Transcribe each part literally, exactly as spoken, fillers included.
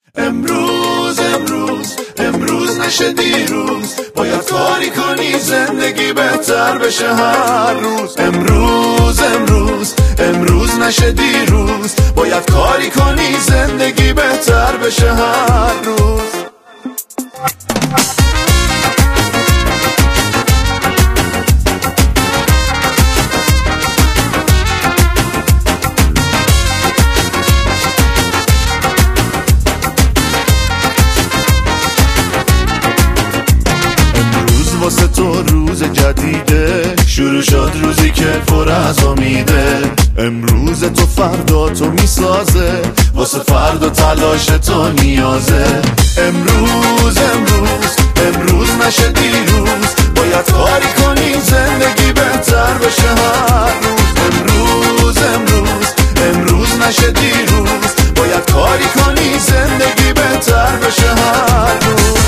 امروز امروز امروز نشه دیروز، باید کاری کنی زندگی بهتر بشه هر روز. امروز امروز امروز نشه دیروز، باید کاری کنی زندگی بهتر بشه هر روز. واسه تو روز جدیده، شروع شد روزی که پر از امیده. امروز تو فردا تو میسازه، واسه فردا تلاش تو نیازه. امروز امروز امروز نشه دیروز، باید کاری کنی زندگی بهتر بشه هر روز. امروز امروز امروز نشه دیروز، باید کاری کنی زندگی بهتر بشه هر روز.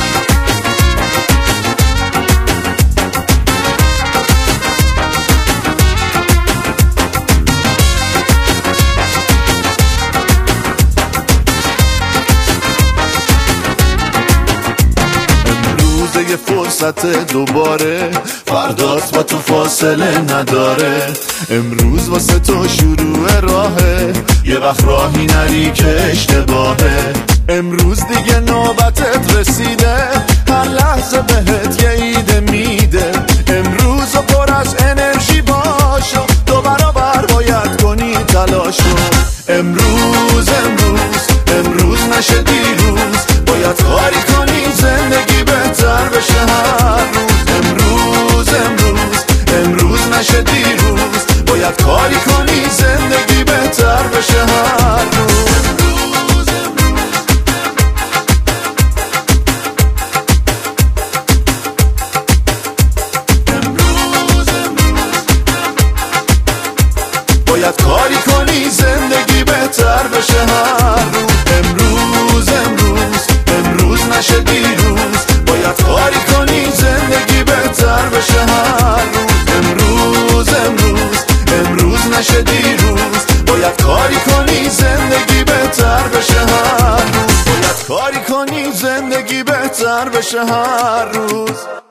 یه فرصت دوباره، فردات با تو فاصله نداره. امروز واسه تو شروع راهه، یه وقت راهی نری که اشتباهه. امروز دیگه نوبتت رسیده، هر لحظه بهت یه ایده میده. امروز پر از انرژی باشو، دو برابر باید کنی تلاشو. امروز امروز امروز نشه دیروز، باید کاری کنی زندگی بهتر بشه هر روز. امروز امروز امروز نشه دیروز، باید کاری کنی زندگی بهتر بشه هر روز. باید کاری کنی زندگی بهتر بشه هر روز. امروز امروز امروز نشه دیروز، باید کاری کنی زندگی بهتر بشه هر روز. امروز امروز امروز نشه دیروز، باید کاری کنی زندگی بهتر بشه هر روز. باید کاری کنی زندگی بهتر بشه هر روز.